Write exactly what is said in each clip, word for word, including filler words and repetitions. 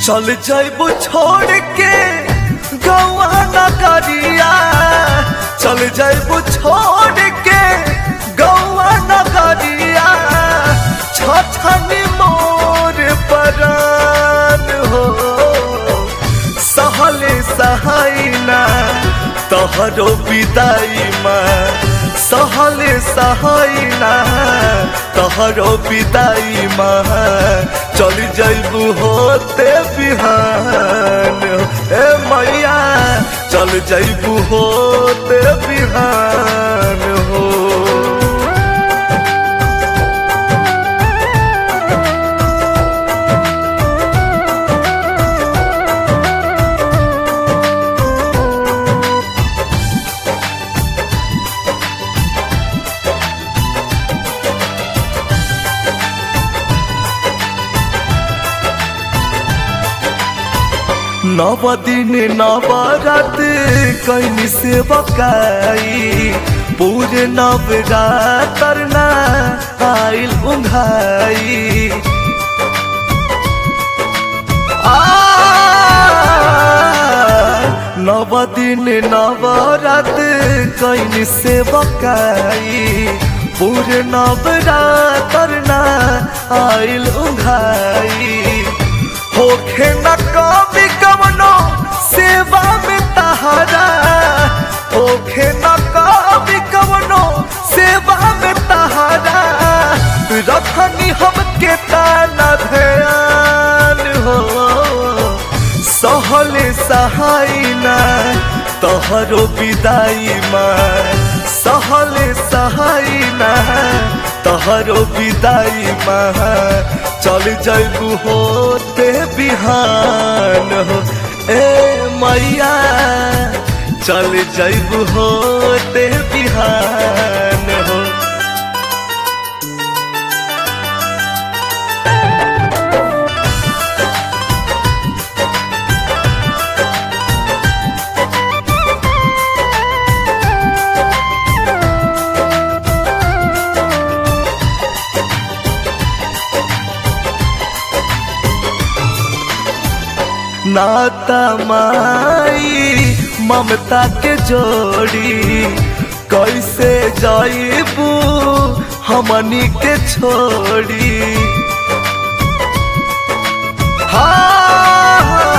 चल जाइबू छोड़ के गौआ नगरिया, चल जाइबू छोड़ के गौआ नगरिया, छछनी मोर परान हो। सहले सहाइना तोहरो विदाई माँ, सहले सहाइना तोहरो विदाई माँ, चल जाइबू होते बिहान ए मैया, चल जाइबू होते बिहान हो। नव दिन नवरात कैनी से बकाई, पूरे नवरात्र ना आइल उंघाई। नव दिन नवरात कैनी से बकाई, पूरे नवरात्र ना आइल उंघाई। होखे न कभी कवनो सेवा में तहारा, होखे न कभी कवनो सेवा में तहारा, रखनी हमके ताना ध्यान हो। सहले सहाइना तोहरो विदाई माँ, सहले सहाइना तोहरो विदाई माँ, चल जाइबू होते बिहान हो ए मैया, चल जाइबू होते बिहान हो। नाता माई ममता के जोड़ी, कैसे जाइबू हमनी के छोड़ी। हाँ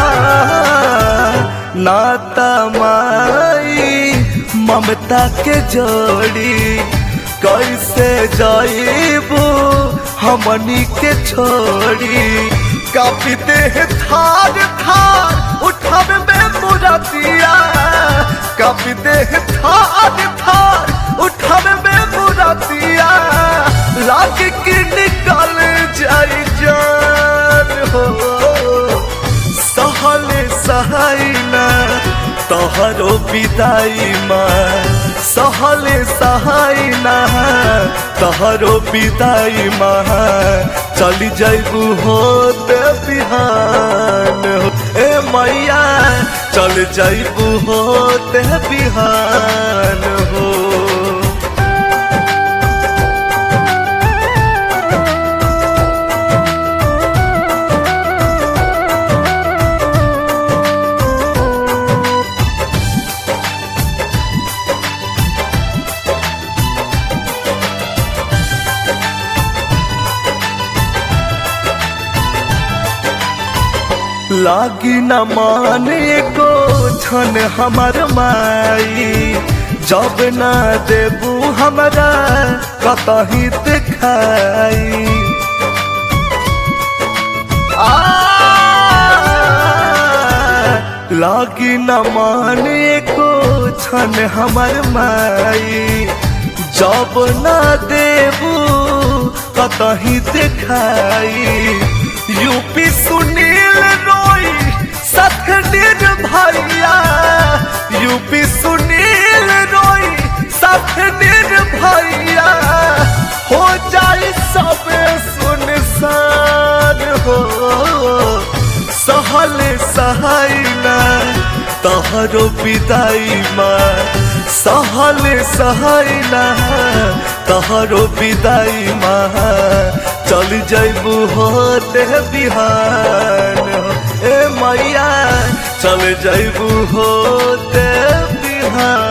नाता माई ममता के जोड़ी, कैसे जाइबू हमनी के छोड़ी। कापिते थार थार उठावे में मुरादिया, कापिते थार थार उठावे में मुरादिया, लाग के निकल जाई जान हो। सहले सहाइना तोहरो विदाई माँ, सहले सहाइना तोहरो विदाई माँ, चल जाइबू होते बिहान हो ए मैया, चल जाइबू होते बिहान हो। लागी न माने को छन हमर माई, जब न देबू हमरा कतही दिखाई। आ लागी न माने को छन हमर माई, जब न देबू कतही दिखाई। यूपी सुनील रोई सथ निर्भैया, यूपी सुनील रोई सथ निर्भैया, हो जाए सब सुनसान हो। सहले सहाइना तोहरो विदाई माँ, सहले सहाइना तोहरो विदाई माँ, चल जाइबू होते बिहान। ए मैया चल जैबू होते बिहान।